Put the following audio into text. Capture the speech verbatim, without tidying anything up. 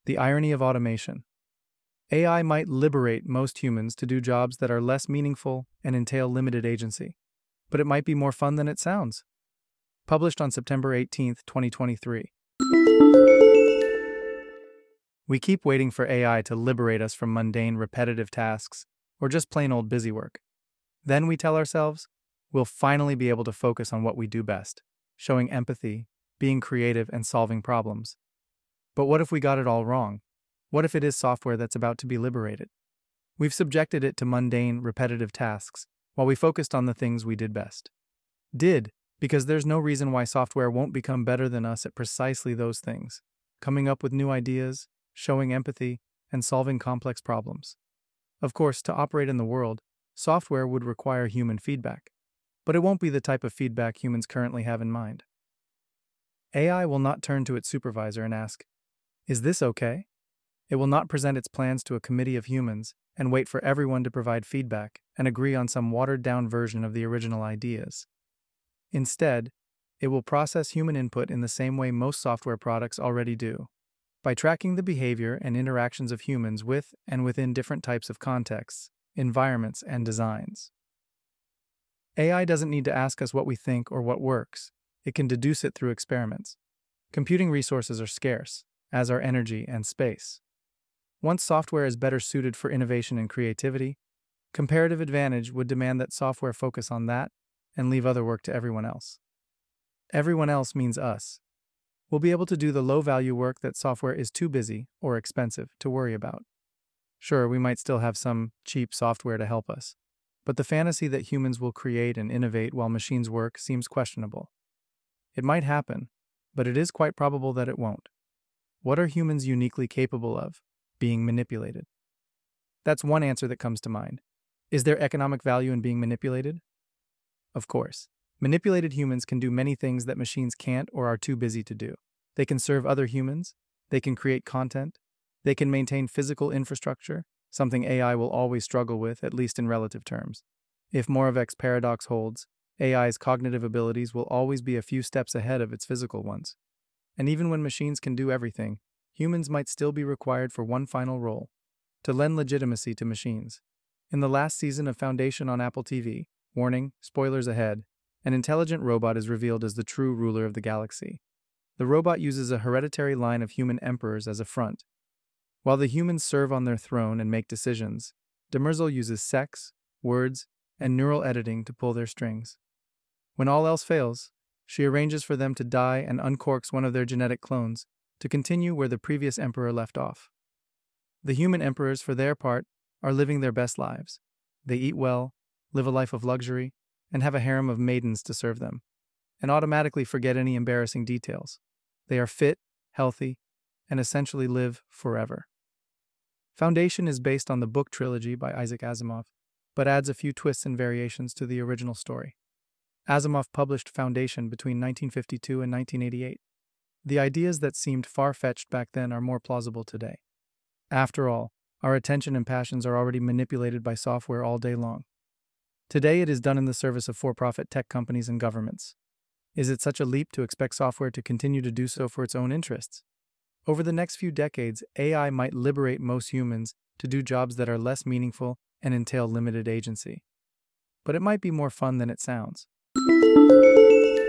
The irony of automation. A I might liberate most humans to do jobs that are less meaningful and entail limited agency, but it might be more fun than it sounds. Published on September eighteenth, twenty twenty-three. We keep waiting for A I to liberate us from mundane, repetitive tasks, or just plain old busy work. Then we tell ourselves, we'll finally be able to focus on what we do best, showing empathy, being creative, and solving problems. But what if we got it all wrong? What if it is software that's about to be liberated? We've subjected it to mundane, repetitive tasks, while we focused on the things we did best. Did, because there's no reason why software won't become better than us at precisely those things, coming up with new ideas, showing empathy, and solving complex problems. Of course, to operate in the world, software would require human feedback, but it won't be the type of feedback humans currently have in mind. A I will not turn to its supervisor and ask, "Is this okay?" It will not present its plans to a committee of humans and wait for everyone to provide feedback and agree on some watered-down version of the original ideas. Instead, it will process human input in the same way most software products already do, by tracking the behavior and interactions of humans with and within different types of contexts, environments, and designs. A I doesn't need to ask us what we think or what works. It can deduce it through experiments. Computing resources are scarce, as are energy and space. Once software is better suited for innovation and creativity, comparative advantage would demand that software focus on that and leave other work to everyone else. Everyone else means us. We'll be able to do the low-value work that software is too busy or expensive to worry about. Sure, we might still have some cheap software to help us, but the fantasy that humans will create and innovate while machines work seems questionable. It might happen, but it is quite probable that it won't. What are humans uniquely capable of? Being manipulated. That's one answer that comes to mind. Is there economic value in being manipulated? Of course. Manipulated humans can do many things that machines can't or are too busy to do. They can serve other humans, they can create content, they can maintain physical infrastructure, something A I will always struggle with, at least in relative terms. If Moravec's paradox holds, A I's cognitive abilities will always be a few steps ahead of its physical ones. And even when machines can do everything, humans might still be required for one final role: to lend legitimacy to machines. In the last season of Foundation on Apple T V, warning, spoilers ahead, an intelligent robot is revealed as the true ruler of the galaxy. The robot uses a hereditary line of human emperors as a front. While the humans serve on their throne and make decisions, Demerzel uses sex, words, and neural editing to pull their strings. When all else fails, she arranges for them to die and uncorks one of their genetic clones to continue where the previous emperor left off. The human emperors, for their part, are living their best lives. They eat well, live a life of luxury, and have a harem of maidens to serve them, and automatically forget any embarrassing details. They are fit, healthy, and essentially live forever. Foundation is based on the book trilogy by Isaac Asimov, but adds a few twists and variations to the original story. Asimov published Foundation between nineteen fifty-two and nineteen eighty-eight. The ideas that seemed far-fetched back then are more plausible today. After all, our attention and passions are already manipulated by software all day long. Today it is done in the service of for-profit tech companies and governments. Is it such a leap to expect software to continue to do so for its own interests? Over the next few decades, A I might liberate most humans to do jobs that are less meaningful and entail limited agency. But it might be more fun than it sounds.